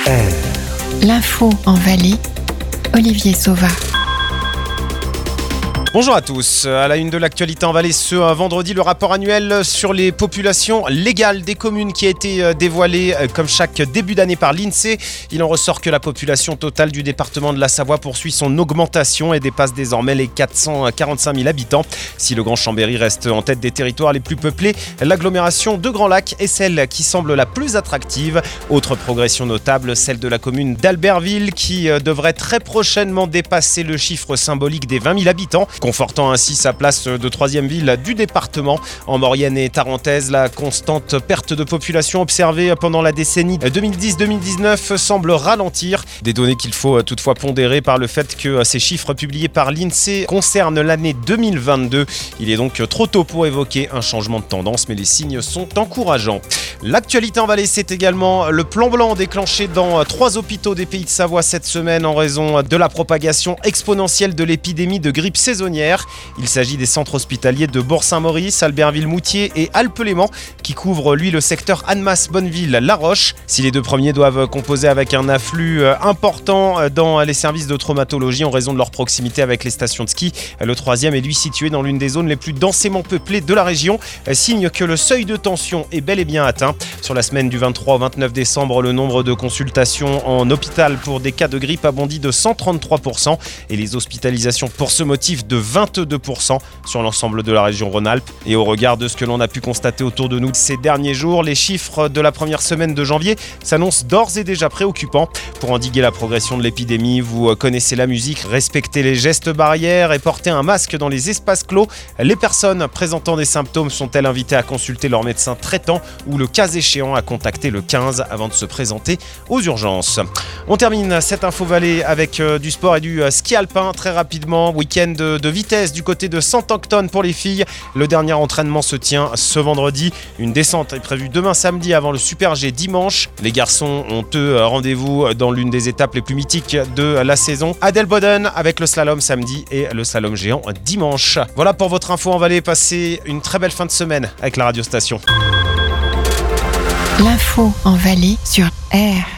L'info en Valais, Olivier Sauva. Bonjour à tous. À la une de l'actualité en Valais ce vendredi, le rapport annuel sur les populations légales des communes qui a été dévoilé comme chaque début d'année par l'INSEE. Il en ressort que la population totale du département de la Savoie poursuit son augmentation et dépasse désormais les 445 000 habitants. Si le Grand Chambéry reste en tête des territoires les plus peuplés, l'agglomération de Grand Lac est celle qui semble la plus attractive. Autre progression notable, celle de la commune d'Albertville qui devrait très prochainement dépasser le chiffre symbolique des 20 000 habitants, confortant ainsi sa place de troisième ville du département. En Maurienne et Tarentaise, la constante perte de population observée pendant la décennie 2010-2019 semble ralentir. Des données qu'il faut toutefois pondérer par le fait que ces chiffres publiés par l'INSEE concernent l'année 2022. Il est donc trop tôt pour évoquer un changement de tendance, mais les signes sont encourageants. L'actualité en Valais, c'est également le plan blanc déclenché dans 3 hôpitaux des Pays de Savoie cette semaine en raison de la propagation exponentielle de l'épidémie de grippe saisonnière. Il s'agit des centres hospitaliers de Bourg-Saint-Maurice, Albertville-Moutier et Alpes-Léman qui couvrent lui le secteur Annemasse-Bonneville-La Roche. Si les 2 premiers doivent composer avec un afflux important dans les services de traumatologie en raison de leur proximité avec les stations de ski, le 3e est lui situé dans l'une des zones les plus densément peuplées de la région, signe que le seuil de tension est bel et bien atteint. Sur la semaine du 23 au 29 décembre, le nombre de consultations en hôpital pour des cas de grippe a bondi de 133% et les hospitalisations pour ce motif de 22% sur l'ensemble de la région Rhône-Alpes. Et au regard de ce que l'on a pu constater autour de nous ces derniers jours, les chiffres de la première semaine de janvier s'annoncent d'ores et déjà préoccupants. Pour endiguer la progression de l'épidémie, vous connaissez la musique, respectez les gestes barrières et portez un masque dans les espaces clos. Les personnes présentant des symptômes sont-elles invitées à consulter leur médecin traitant ou le cas échéant à contacter le 15 avant de se présenter aux urgences. On termine cette info Valais avec du sport et du ski alpin très rapidement. Week-end de vitesse du côté de Saint-Octone pour les filles. Le dernier entraînement se tient ce vendredi. Une descente est prévue demain samedi avant le Super G dimanche. Les garçons ont eux rendez-vous dans l'une des étapes les plus mythiques de la saison, à Delboden, avec le slalom samedi et le slalom géant dimanche. Voilà pour votre info en Valais. Passez une très belle fin de semaine avec la radio station. L'info en Valais sur R.